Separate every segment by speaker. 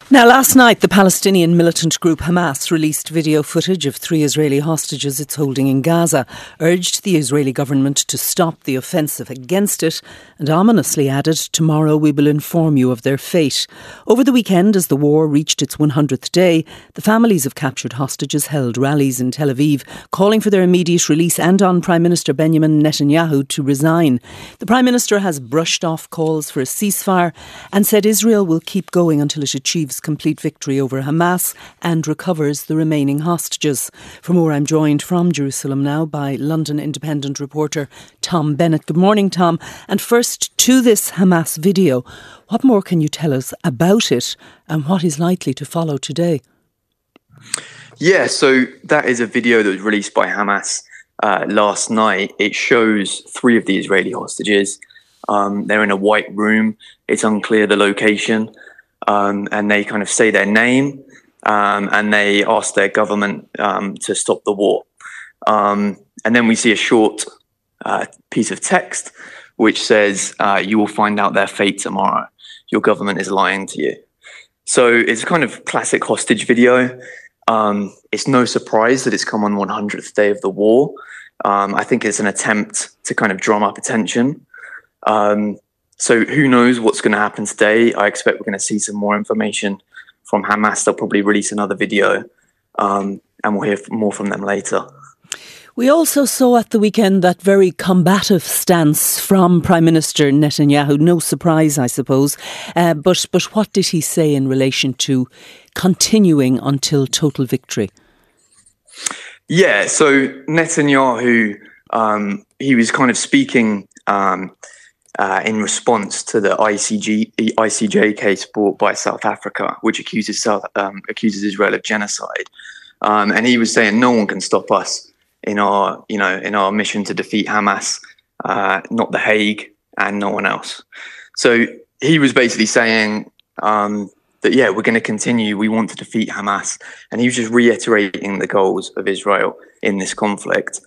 Speaker 1: Now, last night, the Palestinian militant group Hamas released video footage of 3 Israeli hostages it's holding in Gaza, urged the Israeli government to stop the offensive against it, and ominously added, "Tomorrow we will inform you of their fate." Over the weekend, as the war reached its 100th day, the families of captured hostages held rallies in Tel Aviv, calling for their immediate release and on Prime Minister Benjamin Netanyahu to resign. The Prime Minister has brushed off calls for a ceasefire and said Israel will keep going until it achieves complete victory over Hamas and recovers the remaining hostages. For more, I'm joined from Jerusalem now by London Independent reporter Tom Bennett. Good morning, Tom. And first, to this Hamas video, what more can you tell us about it and what is likely to follow today?
Speaker 2: Yeah, so that is a video that was released by Hamas last night. It shows 3 of the Israeli hostages. They're in a white room. It's unclear the location. And they kind of say their name and they ask their government to stop the war. And then we see a short piece of text which says, "You will find out their fate tomorrow. Your government is lying to you." So it's a kind of classic hostage video. It's no surprise that it's come on 100th day of the war. I think it's an attempt to kind of drum up attention. So who knows what's going to happen today? I expect we're going to see some more information from Hamas. They'll probably release another video and we'll hear more from them later.
Speaker 1: We also saw at the weekend that very combative stance from Prime Minister Netanyahu. No surprise, I suppose. But what did he say in relation to continuing until total victory?
Speaker 2: Yeah, so Netanyahu, he was kind of speaking in response to the ICJ case brought by South Africa, which accuses Israel of genocide. And he was saying no one can stop us in our mission to defeat Hamas, not The Hague and no one else. So he was basically saying that, yeah, we're going to continue. We want to defeat Hamas. And he was just reiterating the goals of Israel in this conflict.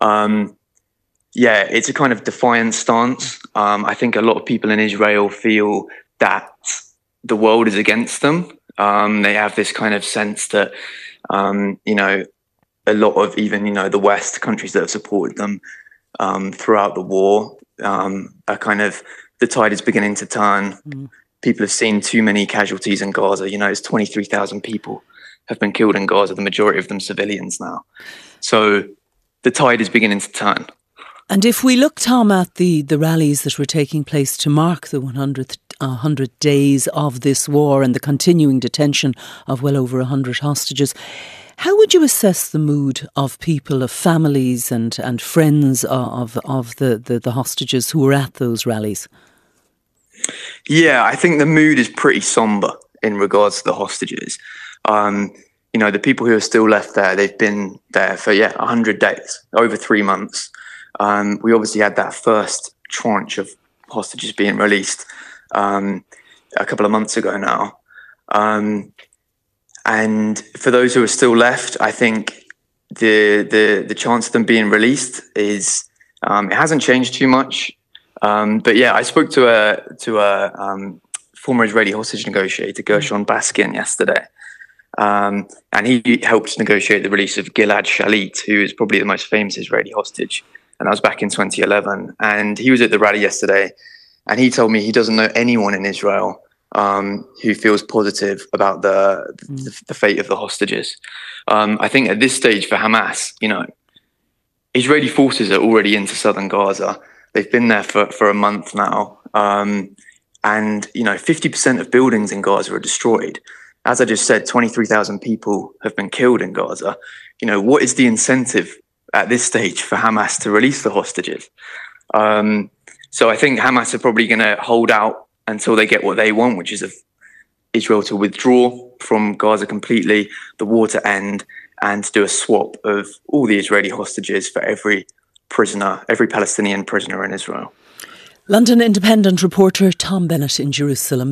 Speaker 2: Yeah, it's a kind of defiant stance. I think a lot of people in Israel feel that the world is against them. They have this kind of sense that, a lot of even, the West countries that have supported them throughout the war are kind of, the tide is beginning to turn. People have seen too many casualties in Gaza. It's 23,000 people have been killed in Gaza, the majority of them civilians now. So the tide is beginning to turn.
Speaker 1: And if we look, Tom, at the rallies that were taking place to mark the 100 days of this war and the continuing detention of well over 100 hostages, how would you assess the mood of people, of families and friends of the hostages who were at those rallies?
Speaker 2: Yeah, I think the mood is pretty somber in regards to the hostages. The people who are still left there, they've been there for, 100 days, over 3 months. We obviously had that first tranche of hostages being released a couple of months ago now. And for those who are still left, I think the chance of them being released is it hasn't changed too much. But yeah, I spoke to a former Israeli hostage negotiator, Gershon Baskin, yesterday. And he helped negotiate the release of Gilad Shalit, who is probably the most famous Israeli hostage. And that was back in 2011. And he was at the rally yesterday. And he told me he doesn't know anyone in Israel who feels positive about the fate of the hostages. I think at this stage for Hamas, Israeli forces are already into southern Gaza. They've been there for a month now. And 50% of buildings in Gaza are destroyed. As I just said, 23,000 people have been killed in Gaza. What is the incentive at this stage for Hamas to release the hostages? So I think Hamas are probably going to hold out until they get what they want, which is Israel to withdraw from Gaza completely, the war to end, and to do a swap of all the Israeli hostages for every Palestinian prisoner in Israel.
Speaker 1: London Independent reporter Tom Bennett in Jerusalem.